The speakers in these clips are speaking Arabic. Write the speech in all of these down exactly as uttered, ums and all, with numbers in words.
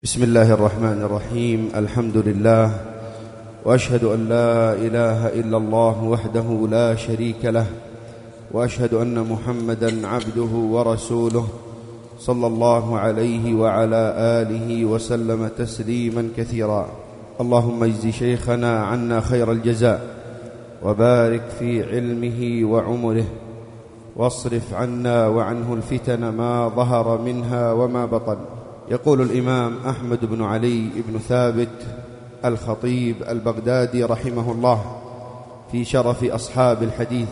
بسم الله الرحمن الرحيم. الحمد لله، وأشهد أن لا إله إلا الله وحده لا شريك له، وأشهد أن محمدًا عبده ورسوله صلى الله عليه وعلى آله وسلم تسليمًا كثيرا. اللهم اجز شيخنا عنا خير الجزاء، وبارك في علمه وعمره، واصرف عنا وعنه الفتن ما ظهر منها وما بطن. يقول الإمام أحمد بن علي بن ثابت الخطيب البغدادي رحمه الله في شرف أصحاب الحديث: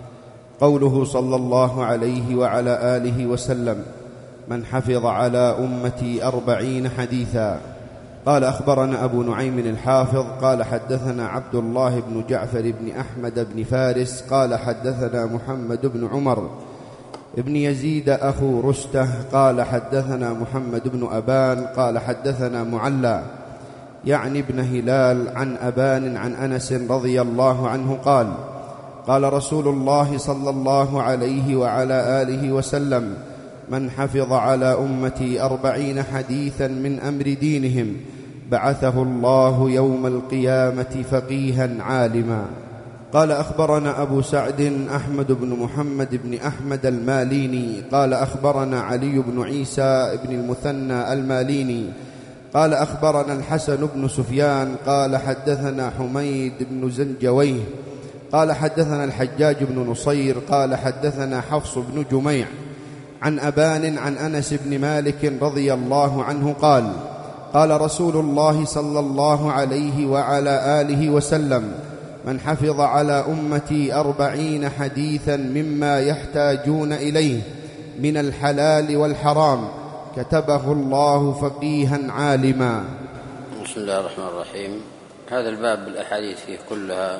قوله صلى الله عليه وعلى آله وسلم: من حفظ على أمتي أربعين حديثا. قال أخبرنا أبو نعيم الحافظ قال حدثنا عبد الله بن جعفر بن أحمد بن فارس قال حدثنا محمد بن عمر ابن يزيد أخو رسته قال حدثنا محمد بن أبان قال حدثنا معلى يعني ابن هلال عن أبان عن أنس رضي الله عنه قال: قال رسول الله صلى الله عليه وعلى آله وسلم: من حفظ على أمتي أربعين حديثا من أمر دينهم بعثه الله يوم القيامة فقيها عالما. قال أخبرنا أبو سعد أحمد بن محمد بن أحمد الماليني قال أخبرنا علي بن عيسى بن المثنى الماليني قال أخبرنا الحسن بن سفيان قال حدثنا حميد بن زنجويه قال حدثنا الحجاج بن نصير قال حدثنا حفص بن جميع عن أبان عن أنس بن مالك رضي الله عنه قال: قال رسول الله صلى الله عليه وعلى آله وسلم: من حفظ على أمتي أربعين حديثا مما يحتاجون إليه من الحلال والحرام كتبه الله فقيها عالما. بسم الله الرحمن الرحيم. هذا الباب بالأحاديث فيه كلها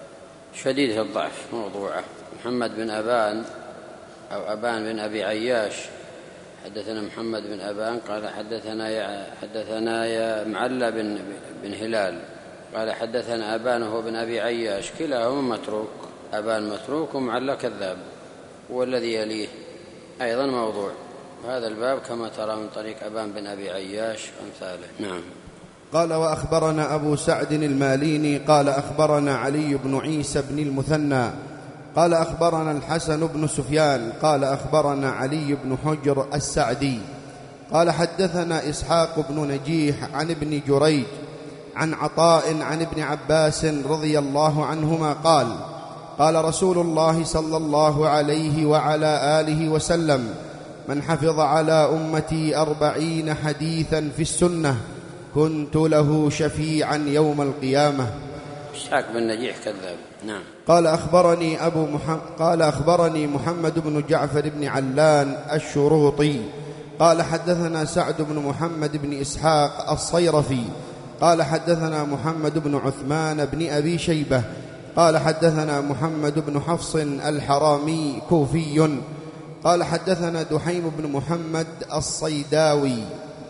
شديدة الضعف موضوعة. محمد بن أبان أو أبان بن أبي عياش حدثنا محمد بن أبان قال حدثنا يا حدثنا يا معلى بن بن هلال قال حدثنا أبان وهو بن أبي عياش، كلاهما متروك، أبان متروك ومعلى كذاب، والذي يليه أيضا موضوع. هذا الباب كما ترى من طريق أبان بن أبي عياش وأمثاله. نعم. قال وأخبرنا أبو سعد الماليني قال أخبرنا علي بن عيسى بن المثنى قال أخبرنا الحسن بن سفيان قال أخبرنا علي بن حجر السعدي قال حدثنا إسحاق بن نجيح عن ابن جريج عن عطاء عن ابن عباس رضي الله عنهما قال: قال رسول الله صلى الله عليه وعلى آله وسلم: من حفظ على أمتي أربعين حديثا في السنة كنت له شفيعا يوم القيامة. إسحاق بن نجيح كذاب. نعم. قال أخبرني أبو محمد قال أخبرني محمد بن جعفر بن علان الشروطي قال حدثنا سعد بن محمد بن إسحاق الصيرفي قال حدثنا محمد بن عثمان بن أبي شيبة قال حدثنا محمد بن حفص الحرامي كوفي قال حدثنا دحيم بن محمد الصيداوي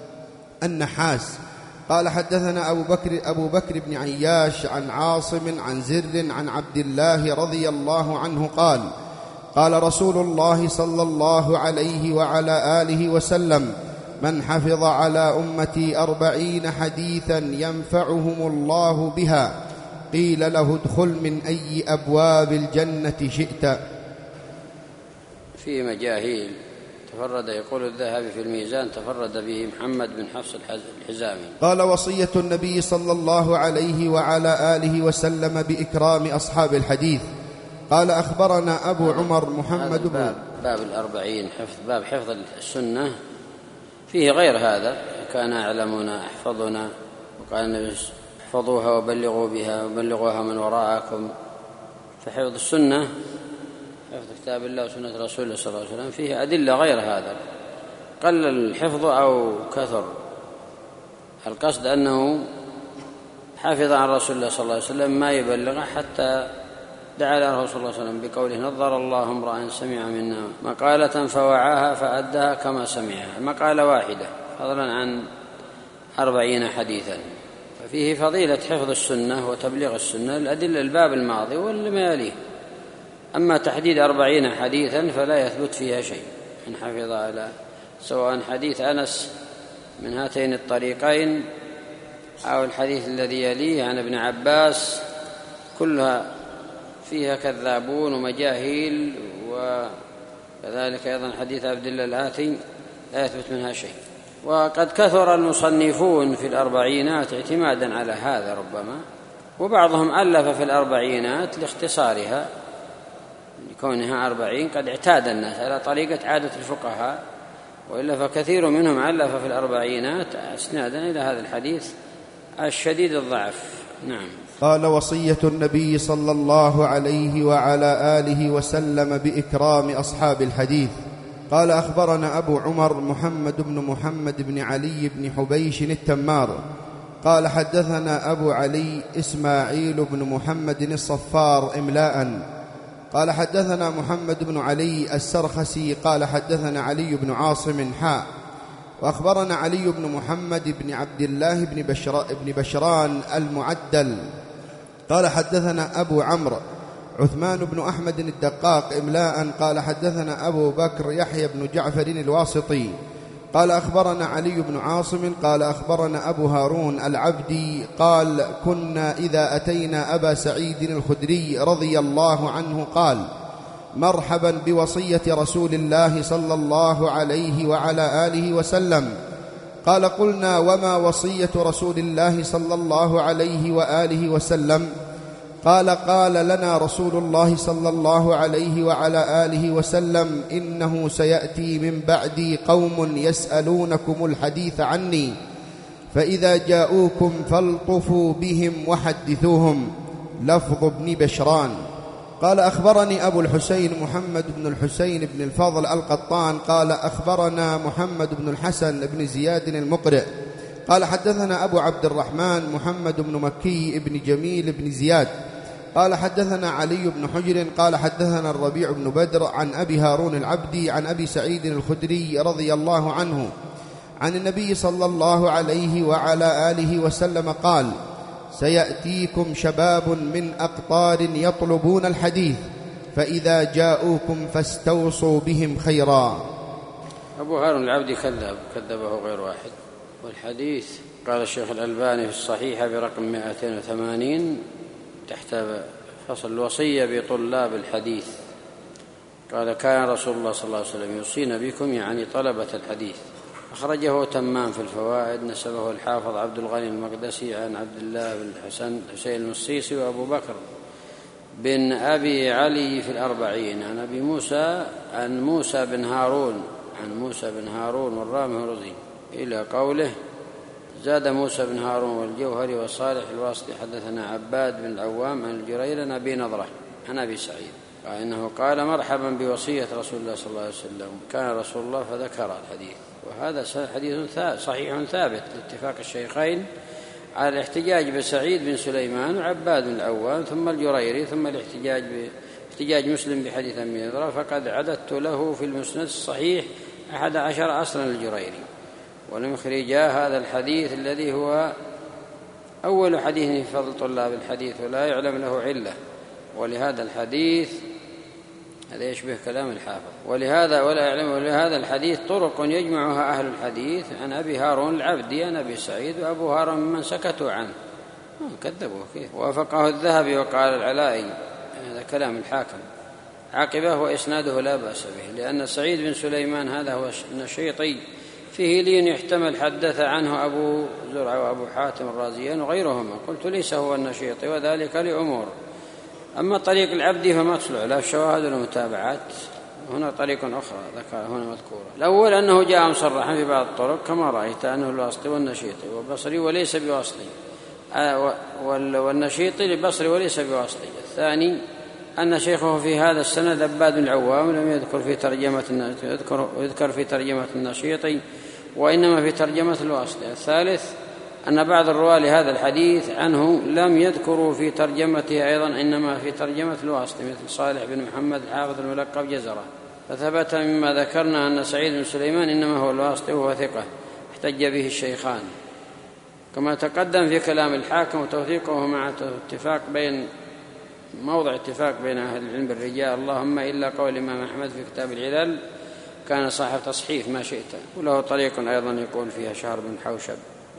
النحاس قال حدثنا أبو بكر, أبو بكر بن عياش عن عاصم عن زر عن عبد الله رضي الله عنه قال: قال رسول الله صلى الله عليه وعلى آله وسلم: من حفظ على أمتي أربعين حديثا ينفعهم الله بها قيل له ادخل من أي أبواب الجنة شئت. في مجاهيل تفرد، يقول الذهبي في الميزان: تفرد به محمد بن حفص الحزامي. قال: وصية النبي صلى الله عليه وعلى آله وسلم بإكرام أصحاب الحديث. قال أخبرنا أبو عمر محمد بن باب, باب الأربعين حفظ باب حفظ السنة فيه غير هذا. كان أعلمنا أحفظنا، وقال النبي: احفظوها وبلغوا بها وبلغوها من وراءكم. فحفظ السنة، حفظ كتاب الله وسنة رسول الله صلى الله عليه وسلم، فيه أدلة غير هذا. قل الحفظ أو كثر، القصد أنه حافظ عن رسول الله صلى الله عليه وسلم ما يبلغه، حتى دعا له رسول الله صلى الله عليه وسلم بقوله: نظر الله امرأ سمع منا مقالة فوعاها فأدها كما سمعها، مقالة واحدة، فضلا عن أربعين حديثا. ففيه فضيلة حفظ السنة وتبليغ السنة، الأدلة الباب الماضي واللي يليه. أما تحديد أربعين حديثا فلا يثبت فيها شيء. من حفظ على سواء حديث أنس من هاتين الطريقين أو الحديث الذي يليه عن ابن عباس كلها فيها كذابون ومجاهيل، وكذلك أيضا حديث عبد الله الآتي لا يثبت منها شيء. وقد كثر المصنفون في الأربعينات اعتمادا على هذا ربما، وبعضهم ألف في الأربعينات لاختصارها لكونها أربعين، قد اعتاد الناس على طريقة عادة الفقهاء، وإلا فكثير منهم ألف في الأربعينات اسنادا إلى هذا الحديث الشديد الضعف. نعم. قال: وصية النبي صلى الله عليه وعلى آله وسلم بإكرام أصحاب الحديث. قال: أخبرنا أبو عمر محمد بن محمد بن علي بن حبيش التمار قال: حدثنا أبو علي إسماعيل بن محمد الصفار إملاء قال: حدثنا محمد بن علي السرخسي قال: حدثنا علي بن عاصم حاء. وأخبرنا علي بن محمد بن عبد الله بن, بشر بن بشران المعدل قال: حدثنا أبو عمرو عثمان بن أحمد الدقاق إملاء قال: حدثنا أبو بكر يحيى بن جعفر الواسطي قال: أخبرنا علي بن عاصم قال: أخبرنا أبو هارون العبدي قال: كنا إذا أتينا أبا سعيد الخدري رضي الله عنه قال: مرحبا بوصية رسول الله صلى الله عليه وعلى آله وسلم. قال: قلنا: وما وصية رسول الله صلى الله عليه وآله وسلم؟ قال: قال لنا رسول الله صلى الله عليه وعلى آله وسلم: إنه سيأتي من بعدي قوم يسألونكم الحديث عني، فإذا جاءوكم فالطفوا بهم وحدثوهم. لفظ ابن بشران. قال: أخبرني أبو الحسين محمد بن الحسين بن الفضل القطان قال: أخبرنا محمد بن الحسن بن زياد المقرئ قال: حدثنا أبو عبد الرحمن محمد بن مكي بن جميل بن زياد قال: حدثنا علي بن حجر قال: حدثنا الربيع بن بدر عن أبي هارون العبدي عن أبي سعيد الخدري رضي الله عنه عن النبي صلى الله عليه وعلى آله وسلم قال: سيأتيكم شباب من أقطار يطلبون الحديث، فإذا جاءوكم فاستوصوا بهم خيرا. أبو هارون العبدي كذب كذبه غير واحد. والحديث قال الشيخ الألباني في الصحيحة برقم مئتين وثمانين تحت فصل الوصية بطلاب الحديث، قال: كان رسول الله صلى الله عليه وسلم يوصينا بكم، يعني طلبة الحديث. أخرجه تمام في الفوائد، نسبه الحافظ عبد الغني المقدسي عن عبد الله بن الحسن حسين المصيصي وأبو بكر بن أبي علي في الأربعين عن أبي موسى عن موسى بن هارون عن موسى بن هارون والرامي رضي إلى قوله: زاد موسى بن هارون والجوهري وصالح الواسطي حدثنا عباد بن العوام عن الجرير عن أبي نضرة عن أبي سعيد قال إنه قال: مرحبا بوصية رسول الله صلى الله عليه وسلم، كان رسول الله فذكر الحديث. وهذا حديث صحيح ثابت لاتفاق الشيخين على الاحتجاج بسعيد بن سليمان وعباد بن العوام ثم الجريري، ثم الاحتجاج باحتجاج مسلم بحديث أبي نضرة، فقد عددت له في المسند الصحيح أحد عشر أصلا الجريري، ولم يخرجا هذا الحديث الذي هو أول حديث في فضل طلاب الحديث ولا يعلم له علة. ولهذا الحديث هذا يشبه كلام الحافظ، ولهذا ولا يعلم ولهذا الحديث طرق يجمعها أهل الحديث عن أبي هارون العبدي عن أبي سعيد، وأبو هارون ممن سكتوا عنه كذبوا كيف. وافقه الذهبي وقال العلائي هذا كلام الحاكم عاقبه وإسناده لا بأس به، لأن سعيد بن سليمان هذا هو النشيطي فيه لين يحتمل حدث عنه أبو زرع وأبو حاتم الرازيان وغيرهما، قلت ليس هو النشيطي وذلك لأمور. أما طريق العبدي فما تصلح لا الشواهد ولا المتابعات، هنا طريق أخرى ذكر هنا مذكورة. الأول أنه جاء مصرحا في بعض الطرق كما رأيت أنه الواسطي والنشيطي والبصري وليس بواسطي، والنشيطي للبصري وليس بواسطي. الثاني أن شيخه في هذا السند عباد بن العوام لم يذكر في ترجمة يذكر, يذكر في ترجمة النشيطي وإنما في ترجمة الواسطي. الثالث أن بعض الرواة لهذا الحديث عنه لم يذكروا في ترجمته أيضا إنما في ترجمة الواسطي، مثل صالح بن محمد الحافظ الملقب جزرة. فثبت مما ذكرنا أن سعيد بن سليمان إنما هو الواسطي وهو ثقة احتج به الشيخان، كما تقدم في كلام الحاكم وتوثيقه مع اتفاق بين موضع اتفاق بين أهل العلم بالرجال، اللهم إلا قول الإمام أحمد في كتاب العلل كان صاحب تصحيف ما شئت. وله طريق أيضا يقول فيها شهر بن حوشب.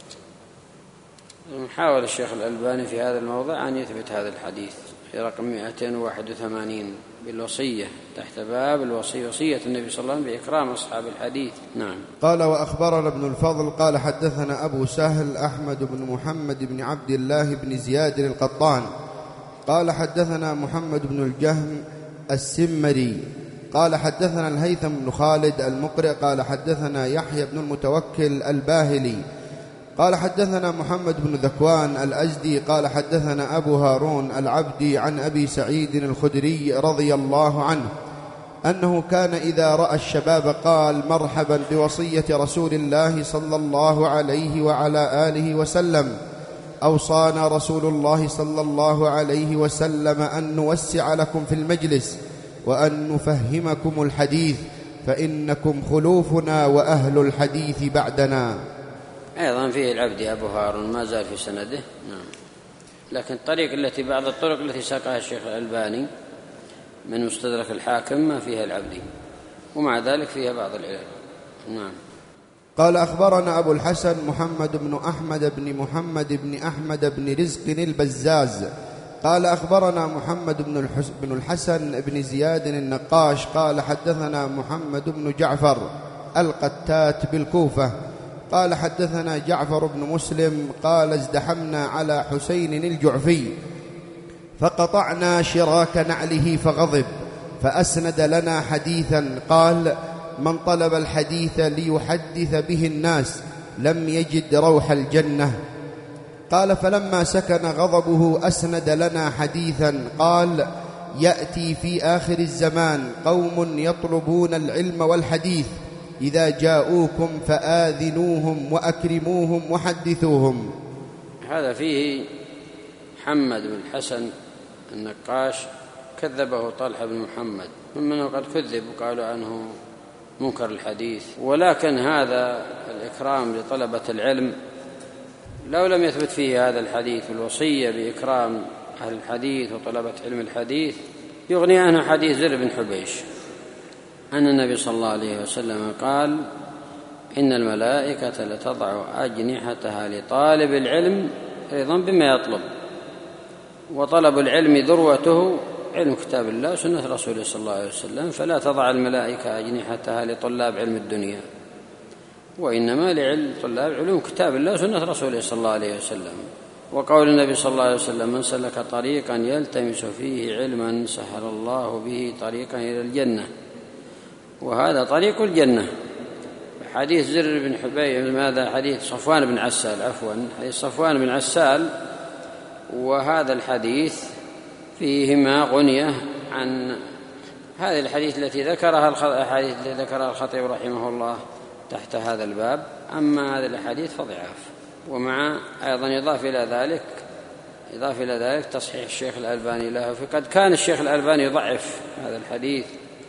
حاول الشيخ الألباني في هذا الموضع أن يثبت هذا الحديث في رقم مئتين وواحد وثمانين بالوصية تحت باب الوصية، وصية النبي صلى الله عليه وسلم بإكرام أصحاب الحديث. نعم. قال وأخبرنا ابن الفضل قال حدثنا أبو سهل أحمد بن محمد بن عبد الله بن زياد القطان قال حدثنا محمد بن الجهم السمري قال حدثنا الهيثم بن خالد المقرئ قال حدثنا يحيى بن المتوكل الباهلي قال حدثنا محمد بن ذكوان الأزدي قال حدثنا أبو هارون العبدي عن أبي سعيد الخدري رضي الله عنه أنه كان إذا رأى الشباب قال مرحبا بوصية رسول الله صلى الله عليه وعلى آله وسلم. أوصانا رسول الله صلى الله عليه وسلم أن نوسع لكم في المجلس وأن نفهمكم الحديث فإنكم خلوفنا وأهل الحديث بعدنا. أيضا فيه العبدي أبو هارون ما زال في سنده. نعم. لكن الطريق التي بعض الطرق التي ساقها الشيخ الألباني من مستدرك الحاكم ما فيها العبدي، ومع ذلك فيها بعض العلل. نعم. قال أخبرنا أبو الحسن محمد بن أحمد بن محمد بن أحمد بن رزق البزاز قال أخبرنا محمد بن الحسن بن زياد النقاش قال حدثنا محمد بن جعفر القتات بالكوفة قال حدثنا جعفر بن مسلم قال ازدحمنا على حسين الجعفي فقطعنا شراك نعله فغضب فأسند لنا حديثا قال من طلب الحديث ليحدث به الناس لم يجد روح الجنة. قال فلما سكن غضبه أسند لنا حديثا قال يأتي في آخر الزمان قوم يطلبون العلم والحديث إذا جاءوكم فآذنوهم وأكرموهم وحدثوهم. هذا فيه محمد بن الحسن النقاش كذبه طلحة بن محمد، ممن قد كذب وقالوا عنه منكر الحديث. ولكن هذا الإكرام لطلبة العلم لو لم يثبت فيه هذا الحديث الوصية بإكرام أهل الحديث وطلبة علم الحديث يغني عنه حديث زر بن حبيش أن النبي صلى الله عليه وسلم قال إن الملائكة لتضع أجنحتها لطالب العلم أيضا بما يطلب، وطلب العلم ذروته علم كتاب الله وسنة رسوله صلى الله عليه وسلم، فلا تضع الملائكة أجنحتها لطلاب علم الدنيا، وإنما لعلم طلاب علوم كتاب الله وسنة رسوله صلى الله عليه وسلم. وقول النبي صلى الله عليه وسلم من سلك طريقا يلتمس فيه علما سهل الله به طريقا إلى الجنة، وهذا طريق الجنة. حديث زر بن حبيب ماذا حديث صفوان بن عسال عفوا حديث صفوان بن عسال، وهذا الحديث فيهما غنية عن هذه الحديث التي ذكرها الحديث التي ذكرها الخطيب رحمه الله تحت هذا الباب. أما هذه الحديث فضعاف. ومع أيضا يضاف إلى ذلك يضاف إلى ذلك تصحيح الشيخ الألباني له، فقد كان الشيخ الألباني يضعف هذا الحديث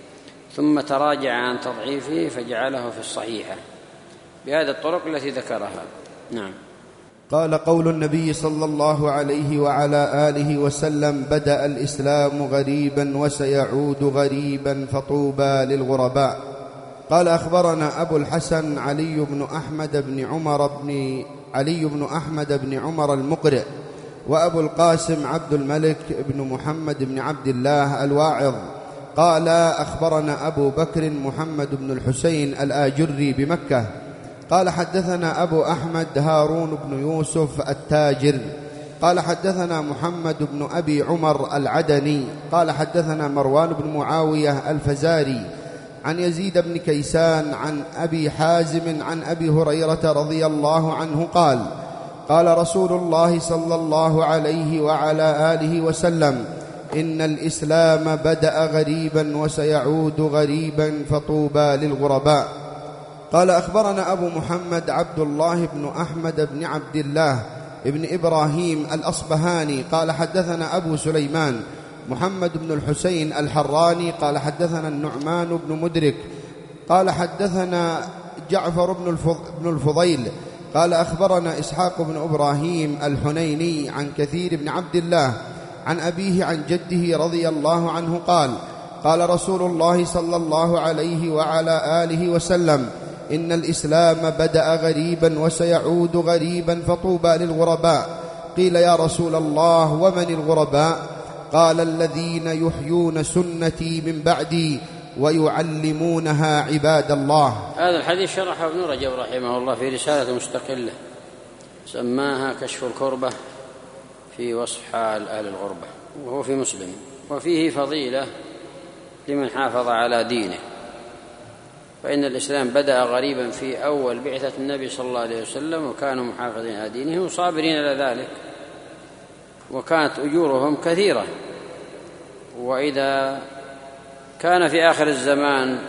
ثم تراجع عن تضعيفه فجعله في الصحيحة بهذه الطرق التي ذكرها. نعم. قال قول النبي صلى الله عليه وعلى آله وسلم بدأ الإسلام غريبا وسيعود غريبا فطوبى للغرباء. قال أخبرنا أبو الحسن علي بن أحمد بن عمر بن علي بن أحمد بن عمر المقرئ، وأبو القاسم عبد الملك بن محمد بن عبد الله الواعظ. قال أخبرنا أبو بكر محمد بن الحسين الآجري بمكة قال حدثنا أبو أحمد هارون بن يوسف التاجر قال حدثنا محمد بن أبي عمر العدني قال حدثنا مروان بن معاوية الفزاري عن يزيد بن كيسان عن أبي حازم عن أبي هريرة رضي الله عنه قال قال رسول الله صلى الله عليه وعلى آله وسلم إن الإسلام بدأ غريبا وسيعود غريبا فطوبى للغرباء. قال أخبرنا أبو محمد عبد الله بن أحمد بن عبد الله بن إبراهيم الأصبهاني قال حدثنا أبو سليمان محمد بن الحسين الحراني قال حدثنا النعمان بن مدرك قال حدثنا جعفر بن الفضيل قال أخبرنا إسحاق بن إبراهيم الحنيني عن كثير بن عبد الله عن أبيه عن جده رضي الله عنه قال قال رسول الله صلى الله عليه وعلى آله وسلم: إن الإسلام بدأ غريبا وسيعود غريبا فطوبى للغرباء. قيل: يا رسول الله ومن الغرباء؟ قال: الذين يحيون سنتي من بعدي ويعلمونها عباد الله. هذا الحديث شرحه ابن رجب رحمه الله في رسالة مستقلة سماها كشف الكربة في وصف حال أهل الغربة، وهو في مسلم، وفيه فضيلة لمن حافظ على دينه، فإن الإسلام بدأ غريبا في أول بعثة النبي صلى الله عليه وسلم، وكانوا محافظين على دينهم وصابرين على ذلك، وكانت أجورهم كثيرة. وإذا كان في آخر الزمان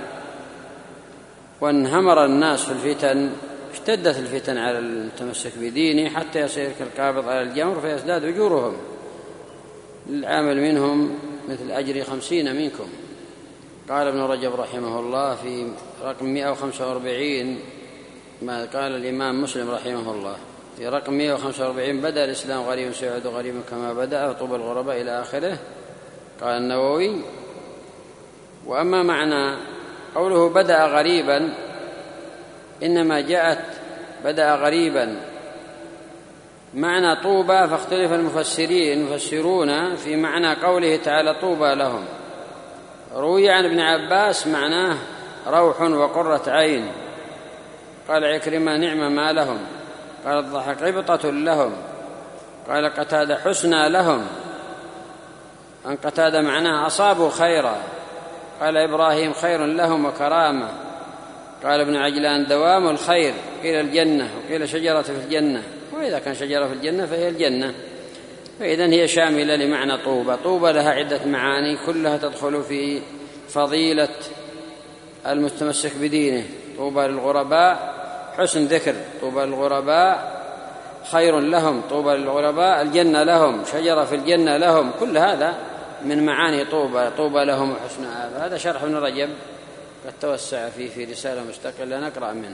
وانهمر الناس في الفتن، اشتدت الفتن على المتمسك بدينه حتى يصير كالقابض على الجمر فيزداد أجورهم، العامل منهم مثل أجر خمسين منكم. قال ابن رجب رحمه الله في رقم مئة وخمسة وأربعين ما قال الإمام مسلم رحمه الله في رقم مئة وخمسة وأربعين: بدأ الإسلام غريبا سيعود غريبا كما بدأ طوبى الغرباء إلى آخره. قال النووي: وأما معنى قوله بدأ غريبا، إنما جاءت بدأ غريبا معنى طوبى، فاختلف المفسرين المفسرون في معنى قوله تعالى طوبى لهم. روي عن ابن عباس معناه روح وقرة عين. قال عكرمة: نعم ما لهم. قال الضحاك: عبطة لهم. قال قتادة: حسنى لهم. أن قتادة معناه أصابوا خيرا. قال إبراهيم: خير لهم وكرامة. قال ابن عجلان: دوام الخير، قيل الجنة وقيل شجرة في الجنة، وإذا كان شجرة في الجنة فهي الجنة، فإذن هي شاملة لمعنى طوبى. طوبى لها عدة معاني كلها تدخل في فضيلة المتمسك بدينه. طوبى للغرباء حسن ذكر، طوبى للغرباء خير لهم، طوبى للغرباء الجنة لهم، شجرة في الجنة لهم، كل هذا من معاني طوبى. طوبى لهم وحسن آب. هذا شرح ابن رجب قد توسع فيه في رسالة مستقلة نقرأ منه.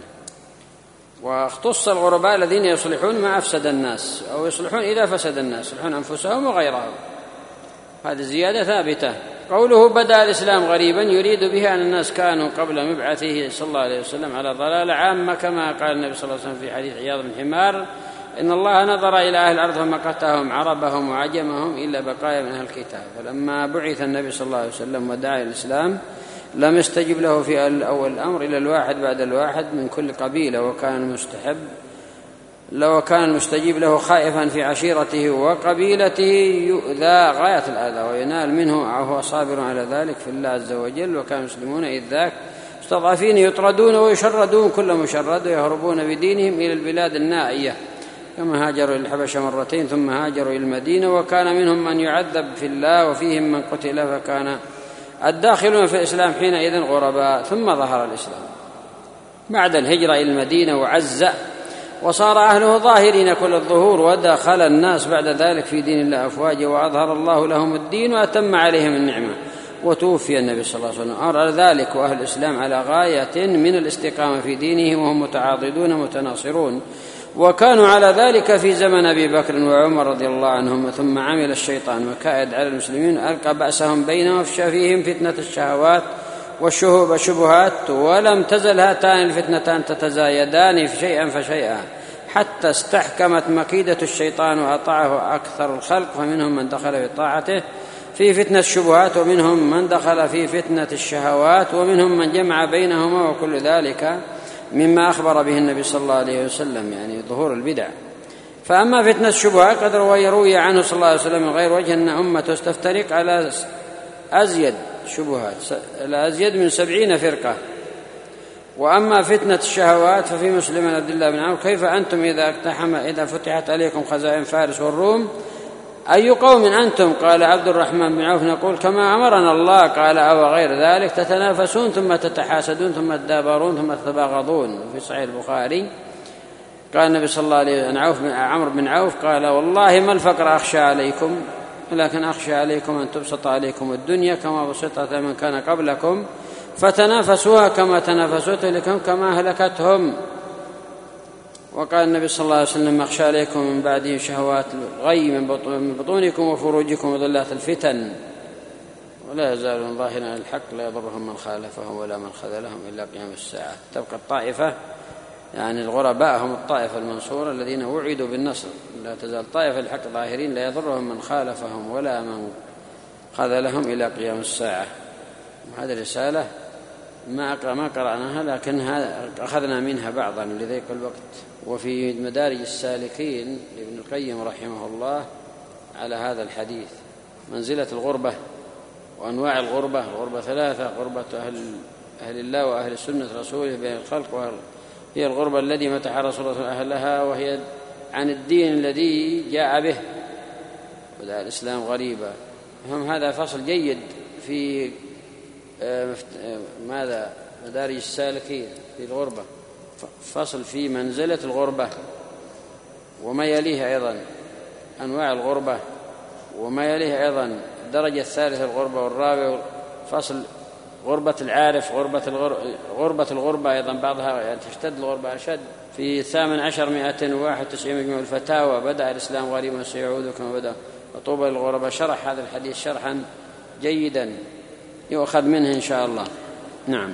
واختص الغرباء الذين يصلحون ما أفسد الناس، أو يصلحون إذا فسد الناس، يصلحون أنفسهم وغيرهم. هذه زيادة ثابتة. قوله بدأ الإسلام غريبا يريد بها أن الناس كانوا قبل مبعثه صلى الله عليه وسلم على ضلالة عامة، كما قال النبي صلى الله عليه وسلم في حديث عياض بن حمار: إن الله نظر إلى أهل الأرض فمقتهم عربهم وعجمهم إلا بقايا من أهل الكتاب. فلما بعث النبي صلى الله عليه وسلم ودعا إلى الإسلام لم يستجب له في أول الأمر إلى الواحد بعد الواحد من كل قبيلة، وكان المستحب لو كان المستجيب له خائفا في عشيرته وقبيلته يؤذى غاية الأذى وينال منه وهو صابر على ذلك في الله عز وجل. وكان المسلمون إذ ذاك مستضعفين يطردون ويشردون كل مشرد ويهربون بدينهم إلى البلاد النائية، كما هاجروا إلى الحبشة مرتين ثم هاجروا إلى المدينة. وكان منهم من يعذب في الله وفيهم من قتل، فكان الداخلون في الإسلام حينئذ غرباء. ثم ظهر الإسلام بعد الهجرة إلى المدينة وعز، وصار أهله ظاهرين كل الظهور، ودخل الناس بعد ذلك في دين الله أفواجا، وأظهر الله لهم الدين وأتم عليهم النعمة. وتوفي النبي صلى الله عليه وسلم أرى ذلك، وأهل الإسلام على غاية من الاستقامة في دينهم، وهم متعاضدون متناصرون، وكانوا على ذلك في زمن أبي بكر وعمر رضي الله عنهم. ثم عمل الشيطان مكائد على المسلمين، ألقى بأسهم بينهم وافشى فيهم فتنة الشهوات والشبهات، ولم تزل هاتان الفتنتان تتزايدان في شيئا فشيئا حتى استحكمت مكيدة الشيطان وأطاعه أكثر الخلق، فمنهم من دخل في طاعته في فتنة الشبهات، ومنهم من دخل في فتنة الشهوات، ومنهم من جمع بينهما، وكل ذلك مما أخبر به النبي صلى الله عليه وسلم، يعني ظهور البدع. فأما فتنة الشبهات قد روي عنه صلى الله عليه وسلم من غير وجه أن أمته تفترق على أزيد شبهات الأزيد من سبعين فرقة. وأما فتنة الشهوات ففي مسلم عبد الله بن عمرو: كيف أنتم إذا اقتحم إذا فتحت عليكم خزائن فارس والروم أي قوم أنتم؟ قال عبد الرحمن بن عوف: نقول كما أمرنا الله. قال: أو غير ذلك تتنافسون ثم تتحاسدون ثم تدابرون ثم تتباغضون. في صحيح البخاري قال النبي صلى الله عليه وسلم عوف عمرو بن عوف قال: والله ما الفقر أخشى عليكم، ولكن أخشى عليكم أن تبسط عليكم الدنيا كما بسطت من كان قبلكم، فتنافسوها كما تنافسوا لكم كما هلكتهم. وقال النبي صلى الله عليه وسلم: أخشى عليكم من بعده شهوات الغي من بطونكم وفروجكم وظلات الفتن. ولا يزالون ظاهرين على الحق لا يضرهم من خالفهم ولا من خذلهم إلا قيام الساعة. تبقى الطائفة يعني الغرباء هم الطائفة المنصورة الذين وعدوا بالنصر، لا تزال طائفة الحق ظاهرين لا يضرهم من خالفهم ولا من خذلهم إلى قيام الساعة. هذه الرسالة ما ما قرأناها لكن أخذنا منها بعضا لذلك الوقت. وفي مدارج السالكين لابن القيم رحمه الله على هذا الحديث منزلة الغربة وأنواع الغربة. الغربة ثلاثة: غربة أهل, أهل الله وأهل سنة رسوله بين الخلق، وهي الغربة التي متح رسول الله أهلها وهي عن الدين الذي جاء به، بدأ الإسلام غريبا. هم هذا فصل جيد في ماذا مدارج السالكين في الغربة، فصل في منزلة الغربة وما يليه أيضا أنواع الغربة وما يليه أيضا الدرجة الثالثة الغربة، والرابع فصل غربة العارف، غربة الغربة, غربة الغربة أيضا بعضها يعني تشتد الغربة أشد. في الثامن عشر مئة وواحد وتسعين مجموع الفتاوى بدأ الإسلام غريبا سيعود كما بدأ وطوبى للغرباء، شرح هذا الحديث شرحا جيدا يؤخذ منه إن شاء الله. نعم.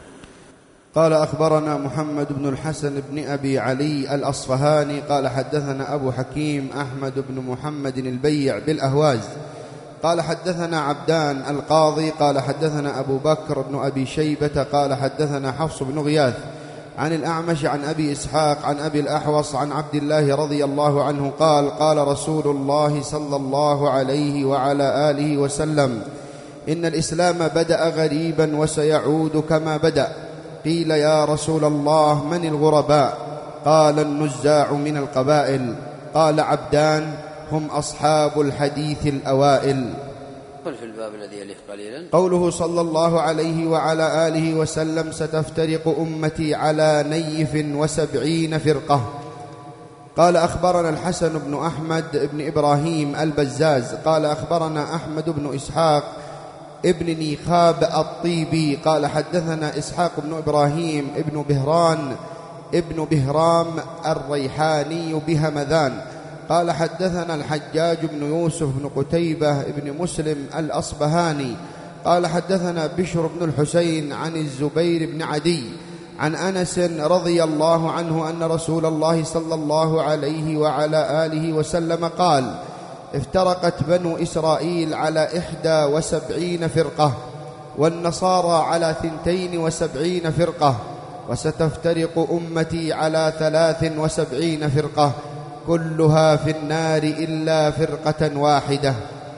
قال أخبرنا محمد بن الحسن بن أبي علي الأصفهاني قال حدثنا أبو حكيم أحمد بن محمد البيع بالأهواز قال حدثنا عبدان القاضي قال حدثنا أبو بكر بن أبي شيبة قال حدثنا حفص بن غياث عن الأعمش عن أبي إسحاق عن أبي الأحوص عن عبد الله رضي الله عنه قال قال رسول الله صلى الله عليه وعلى آله وسلم: إن الإسلام بدأ غريبا وسيعود كما بدأ. قيل: يا رسول الله من الغرباء؟ قال: النزاع من القبائل. قال عبدان: هم أصحاب الحديث الأوائل. قل في الباب الذي يليه قليلا. قوله صلى الله عليه وعلى آله وسلم: ستفترق أمتي على نيف وسبعين فرقة. قال أخبرنا الحسن بن أحمد بن إبراهيم البزاز قال أخبرنا أحمد بن إسحاق ابن نيخاب الطيبي قال حدثنا إسحاق بن إبراهيم ابن بهران ابن بهرام الريحاني بهمذان قال حدثنا الحجاج بن يوسف بن قتيبة ابن مسلم الأصبهاني قال حدثنا بشر بن الحسين عن الزبير بن عدي عن أنس رضي الله عنه أن رسول الله صلى الله عليه وعلى آله وسلم قال: افترقت بنو إسرائيل على إحدى وسبعين فرقة، والنصارى على ثنتين وسبعين فرقة، وستفترق أمتي على ثلاث وسبعين فرقة، كلها في النار إلا فرقة واحدة.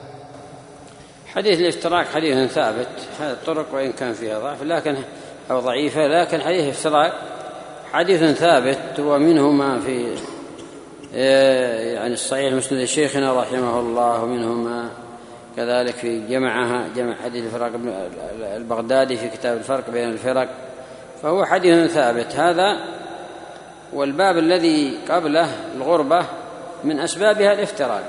حديث الافتراق حديث ثابت، هذا الطرق وإن كان فيها ضعف لكن أو ضعيفة، لكن حديث الافتراق حديث ثابت، ومنهما في يعني الصحيح مسند شيخنا رحمه الله، ومنهما كذلك في جمعها جمع حديث الفرق البغدادي في كتاب الفرق بين الفرق، فهو حديث ثابت هذا. والباب الذي قبله الغربة من أسبابها الافتراق،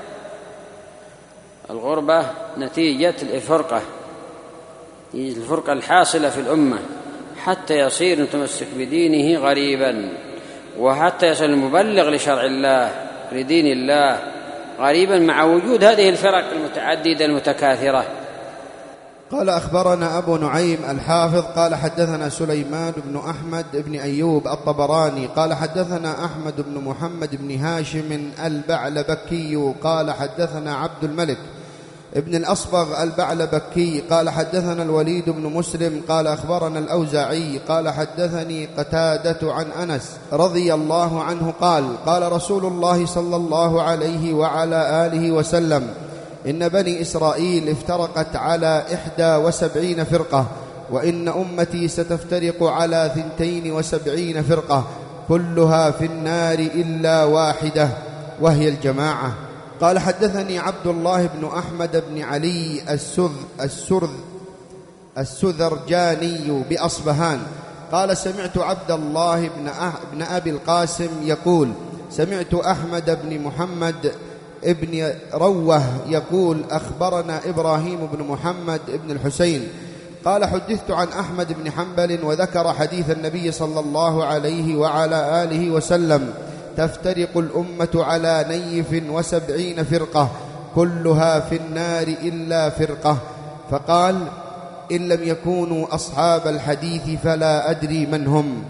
الغربة نتيجة الفرقة، الفرقة الحاصلة في الأمة حتى يصير المتمسك بدينه غريبا، وحتى يصل المبلغ لشرع الله لدين الله غريبا مع وجود هذه الفرق المتعددة المتكاثرة. قال أخبرنا أبو نعيم الحافظ قال حدثنا سليمان بن أحمد بن أيوب الطبراني قال حدثنا أحمد بن محمد بن هاشم البعلبكي قال حدثنا عبد الملك ابن الأصبغ البعلبكي قال حدثنا الوليد بن مسلم قال أخبرنا الأوزاعي قال حدثني قتادة عن أنس رضي الله عنه قال قال رسول الله صلى الله عليه وعلى آله وسلم: إن بني إسرائيل افترقت على إحدى وسبعين فرقة، وإن أمتي ستفترق على ثنتين وسبعين فرقة، كلها في النار إلا واحدة وهي الجماعة. قال حدثني عبد الله بن أحمد بن علي السذ السرذ السذرجاني بأصبهان قال سمعت عبد الله بن, أح بن أبي القاسم يقول: سمعت أحمد بن محمد ابن روه يقول: أخبرنا إبراهيم بن محمد بن الحسين قال حدثت عن أحمد بن حنبل وذكر حديث النبي صلى الله عليه وعلى آله وسلم: تفترق الأمة على نيف وسبعين فرقة، كلها في النار إلا فرقة. فقال: إن لم يكونوا أصحاب الحديث فلا أدري من هم.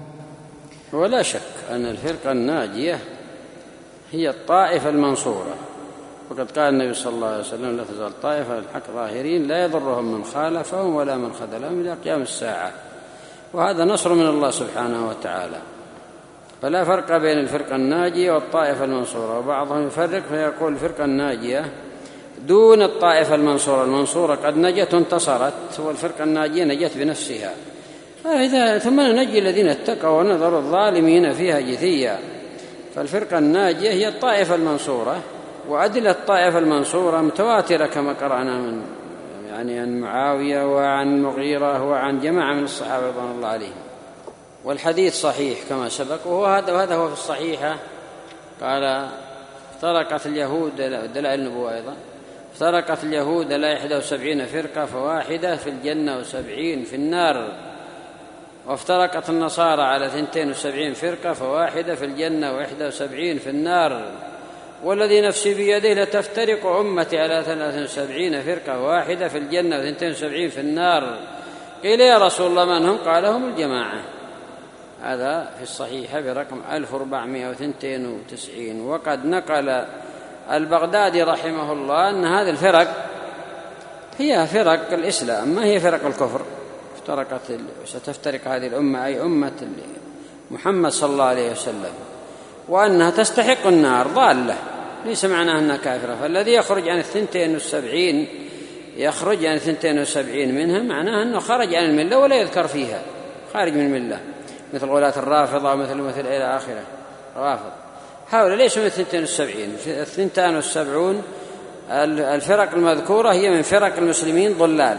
ولا شك أن الفرقة الناجية هي الطائفة المنصورة، وقد قال النبي صلى الله عليه وسلم: لا تزال طائفة الحق ظاهرين لا يضرهم من خالفهم ولا من خذلهم إلى قيام الساعة. وهذا نصر من الله سبحانه وتعالى. فلا فرق بين الفرقة الناجية والطائفة المنصورة. وبعضهم يفرق فيقول الفرقة الناجية دون الطائفة المنصورة، المنصورة قد نجت وانتصرت، والفرقة الناجية نجت بنفسها. إذا ثم ننجي الذين اتقوا ونذر الظالمين فيها جثيا. فالفرقة الناجية هي الطائفة المنصورة، وأدلة الطائفة المنصورة متواترة كما قرأنا من يعني عن معاوية وعن المغيرة وعن جماعة من الصحابة رضوان الله عليهم. والحديث صحيح كما سبق، وهذا وهذا هو في الصحيحة. قال: افترقت اليهود، دلائل النبوة أيضا، افترقت اليهود إلى إحدى وسبعين فرقة فواحدة في الجنة وسبعين في النار، وافترقت النصارى على اثنتين وسبعين فرقة فواحدة في الجنة وإحدى وسبعين في النار، والذي نفسي بيده لتفترق أمتي على ثلاث وسبعين فرقة واحدة في الجنة واثنتين وسبعين في النار. قيل: يا رسول الله من هم؟ قال: هم الجماعة. هذا في الصحيحة برقم ألف وأربعمائة واثنين وتسعين. وقد نقل البغدادي رحمه الله أن هذه الفرق هي فرق الإسلام، ما هي فرق الكفر. افترقت ستفترق هذه الأمة، أي أمة محمد صلى الله عليه وسلم، وأنها تستحق النار، ضالة، ليس معناه أنها كافرة. فالذي يخرج عن الثنتين والسبعين يخرج عن الثنتين والسبعين منها معناه أنه خرج عن الملة ولا يذكر فيها، خارج من الملة، مثل غلاة الرافضة ومثل مثل إلى آخره. رافض هؤلاء ليسوا من الثنتين والسبعين. الثنتان والسبعون الفرق المذكورة هي من فرق المسلمين ضلال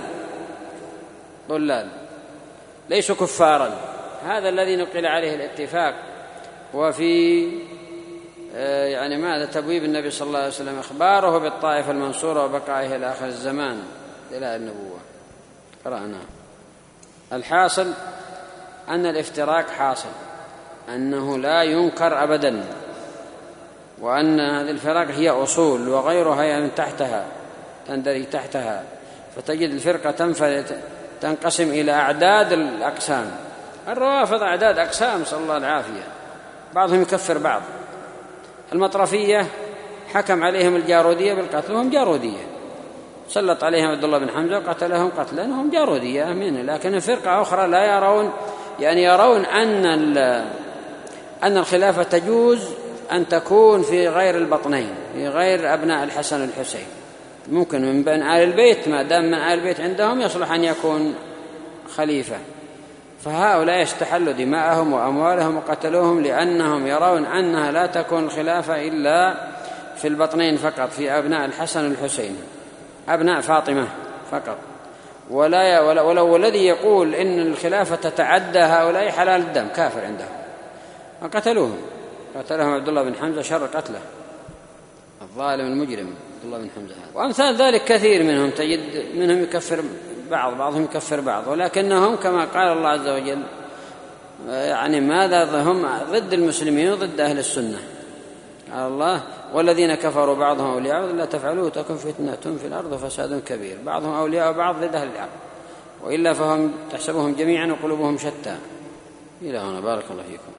ضلال ليسوا كفارا. هذا الذي نقل عليه الاتفاق. وفي يعني ماذا تبويب النبي صلى الله عليه وسلم إخباره بالطائفة المنصورة وبقائه إلى آخر الزمان إلى النبوة. قرأنا. الحاصل أن الافتراق حاصل، أنه لا ينكر أبدا، وأن هذه الفرق هي أصول وغيرها يعني تحتها تندرج تحتها. فتجد الفرقة تنفرد تنقسم إلى أعداد الأقسام. الروافض أعداد أقسام، صلى الله العافية، بعضهم يكفر بعض. المطرفية حكم عليهم الجارودية بالقتل وهم جارودية، سلط عليهم عبد الله بن حمزة وقتلهم قتلا وهم جارودية منه. لكن فرقة أخرى لا يرون، يعني يرون أن أن الخلافة تجوز أن تكون في غير البطنين، في غير أبناء الحسن والحسين، ممكن من بين آل البيت، ما دام من آل البيت عندهم يصلح أن يكون خليفة. فهؤلاء يستحلوا دماءهم وأموالهم وقتلوهم لأنهم يرون أنها لا تكون الخلافة إلا في البطنين فقط، في أبناء الحسن والحسين، أبناء فاطمة فقط. ولا ولو والذي يقول إن الخلافة تتعدى هؤلاء حلال الدم كافر عندهم، وقتلوهم قتلهم عبد الله بن حمزة شر قتله، الظالم المجرم عبد الله بن حمزة. وأمثال ذلك كثير منهم، تجد منهم يكفر بعض، بعضهم يكفر بعض، ولكنهم كما قال الله عز وجل يعني ماذا هم ضد المسلمين وضد أهل السنة. قال الله: والذين كفروا بعضهم أولياء لا تفعلوه تكن فتنة في الأرض وفساد كبير. بعضهم أولياء بعض ضد أهل الحق، وإلا فهم تحسبهم جميعا وقلوبهم شتى. إلى هنا، بارك الله فيكم.